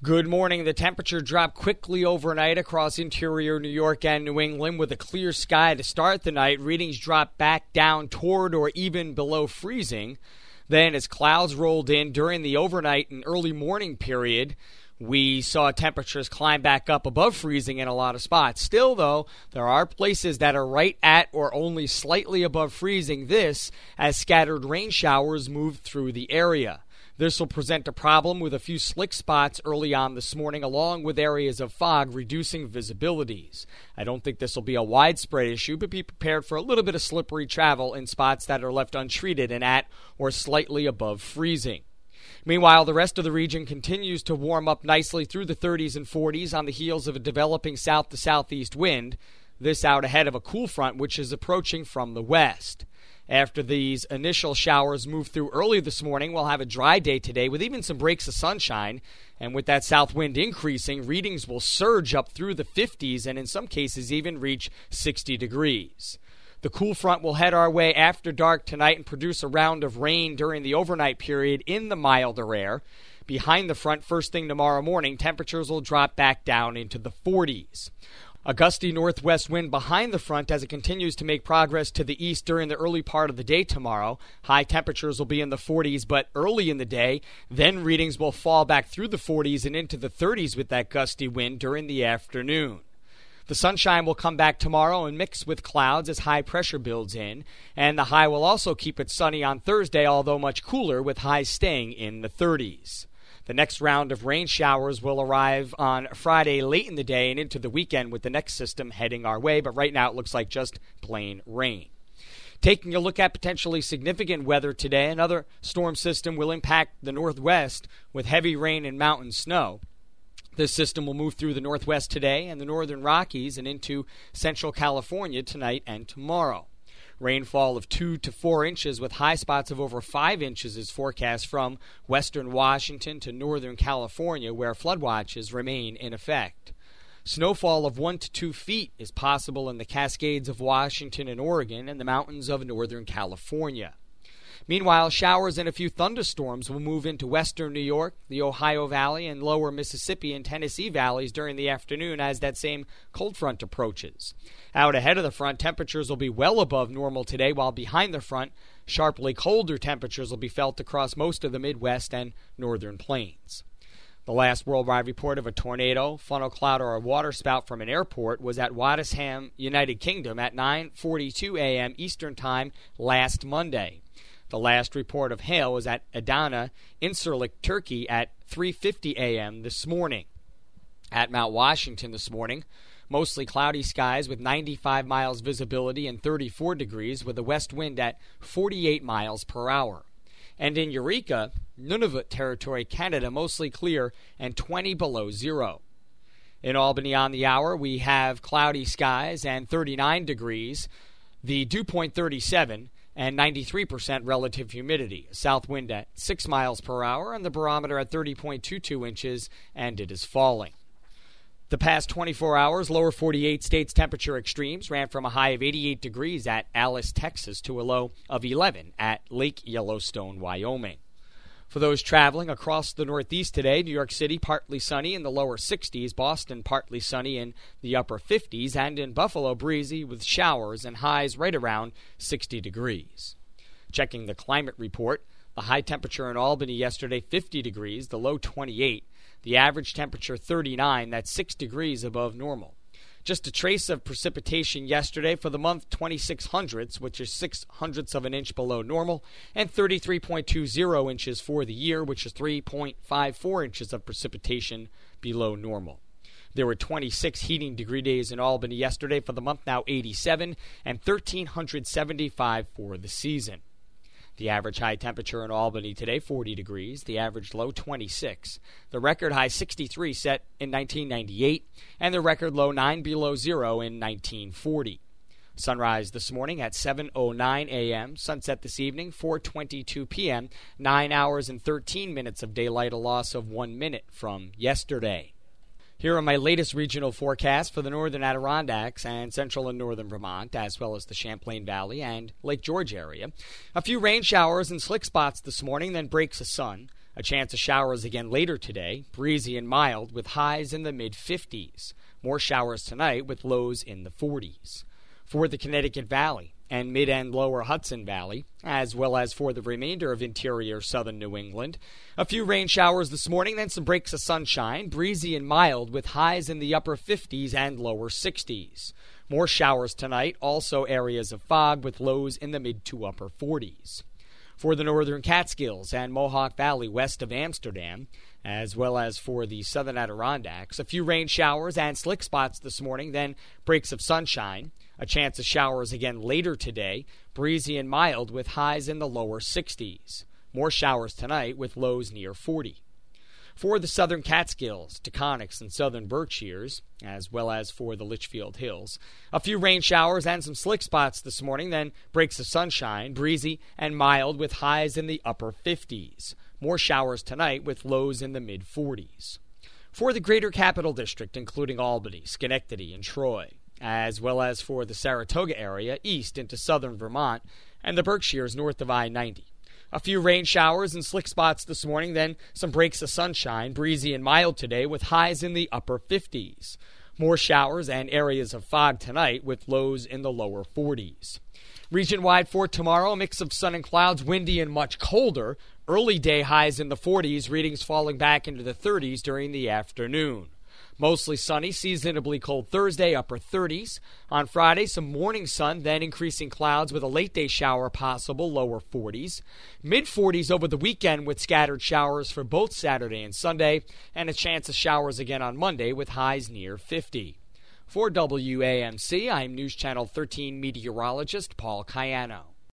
Good morning. The temperature dropped quickly overnight across interior New York and New England with a clear sky to start the night. Readings dropped back down toward or even below freezing. Then as clouds rolled in during the overnight and early morning period, we saw temperatures climb back up above freezing in a lot of spots. Still, though, there are places that are right at or only slightly above freezing. This as scattered rain showers moved through the area. This will present a problem with a few slick spots early on this morning, along with areas of fog reducing visibilities. I don't think this will be a widespread issue, but be prepared for a little bit of slippery travel in spots that are left untreated and at or slightly above freezing. Meanwhile, the rest of the region continues to warm up nicely through the 30s and 40s on the heels of a developing south to southeast wind. This out ahead of a cool front which is approaching from the west. After these initial showers move through early this morning, we'll have a dry day today with even some breaks of sunshine. And with that south wind increasing, readings will surge up through the 50s and in some cases even reach 60 degrees. The cool front will head our way after dark tonight and produce a round of rain during the overnight period in the milder air. Behind the front, first thing tomorrow morning, temperatures will drop back down into the 40s. A gusty northwest wind behind the front as it continues to make progress to the east during the early part of the day tomorrow. High temperatures will be in the 40s, but early in the day, then readings will fall back through the 40s and into the 30s with that gusty wind during the afternoon. The sunshine will come back tomorrow and mix with clouds as high pressure builds in, and the high will also keep it sunny on Thursday, although much cooler with highs staying in the 30s. The next round of rain showers will arrive on Friday late in the day and into the weekend with the next system heading our way, but right now it looks like just plain rain. Taking a look at potentially significant weather today, another storm system will impact the northwest with heavy rain and mountain snow. This system will move through the northwest today and the northern Rockies and into central California tonight and tomorrow. Rainfall of 2 to 4 inches with high spots of over 5 inches is forecast from western Washington to northern California, where flood watches remain in effect. Snowfall of 1 to 2 feet is possible in the Cascades of Washington and Oregon and the mountains of northern California. Meanwhile, showers and a few thunderstorms will move into western New York, the Ohio Valley, and lower Mississippi and Tennessee valleys during the afternoon as that same cold front approaches. Out ahead of the front, temperatures will be well above normal today, while behind the front, sharply colder temperatures will be felt across most of the Midwest and northern plains. The last worldwide report of a tornado, funnel cloud, or a waterspout from an airport was at Waddingham, United Kingdom at 9:42 a.m. Eastern Time last Monday. The last report of hail was at Adana, Incirlik, Turkey at 3:50 a.m. this morning. At Mount Washington this morning, mostly cloudy skies with 95 miles visibility and 34 degrees with a west wind at 48 miles per hour. And in Eureka, Nunavut Territory, Canada, mostly clear and 20 below zero. In Albany on the hour, we have cloudy skies and 39 degrees, the dew point 37, and 93% relative humidity. A south wind at 6 miles per hour and the barometer at 30.22 inches, and it is falling. The past 24 hours, lower 48 states temperature extremes ran from a high of 88 degrees at Alice, Texas, to a low of 11 at Lake Yellowstone, Wyoming. For those traveling across the Northeast today, New York City partly sunny in the lower 60s, Boston partly sunny in the upper 50s, and in Buffalo breezy with showers and highs right around 60 degrees. Checking the climate report, the high temperature in Albany yesterday 50 degrees, the low 28, the average temperature 39, that's 6 degrees above normal. Just a trace of precipitation yesterday for the month 26 hundredths, which is 6 hundredths of an inch below normal, and 33.20 inches for the year, which is 3.54 inches of precipitation below normal. There were 26 heating degree days in Albany yesterday for the month, now 87, and 1,375 for the season. The average high temperature in Albany today, 40 degrees. The average low, 26. The record high, 63, set in 1998. And the record low, 9 below zero in 1940. Sunrise this morning at 7:09 a.m. Sunset this evening, 4:22 p.m. 9 hours and 13 minutes of daylight, a loss of 1 minute from yesterday. Here are my latest regional forecasts for the northern Adirondacks and central and northern Vermont, as well as the Champlain Valley and Lake George area. A few rain showers and slick spots this morning, then breaks of sun. A chance of showers again later today, breezy and mild with highs in the mid-50s. More showers tonight with lows in the 40s. For the Connecticut Valley and mid and lower Hudson Valley, as well as for the remainder of interior southern New England, a few rain showers this morning, then some breaks of sunshine, breezy and mild with highs in the upper 50s and lower 60s. More showers tonight, also areas of fog with lows in the mid to upper 40s. For the northern Catskills and Mohawk Valley west of Amsterdam, as well as for the southern Adirondacks, a few rain showers and slick spots this morning, then breaks of sunshine. A chance of showers again later today, breezy and mild with highs in the lower 60s. More showers tonight with lows near 40. For the southern Catskills, Taconics, and southern Berkshires, as well as for the Litchfield Hills, a few rain showers and some slick spots this morning, then breaks of sunshine, breezy and mild with highs in the upper 50s. More showers tonight with lows in the mid-40s. For the greater Capital District, including Albany, Schenectady, and Troy, as well as for the Saratoga area east into southern Vermont and the Berkshires north of I-90. A few rain showers and slick spots this morning, then some breaks of sunshine, breezy and mild today with highs in the upper 50s. More showers and areas of fog tonight with lows in the lower 40s. Region-wide for tomorrow, a mix of sun and clouds, windy and much colder. Early day highs in the 40s, readings falling back into the 30s during the afternoon. Mostly sunny, seasonably cold Thursday, upper 30s. On Friday, some morning sun, then increasing clouds with a late-day shower possible, lower 40s. Mid-40s over the weekend with scattered showers for both Saturday and Sunday, and a chance of showers again on Monday with highs near 50. For WAMC, I'm News Channel 13 meteorologist Paul Cayano.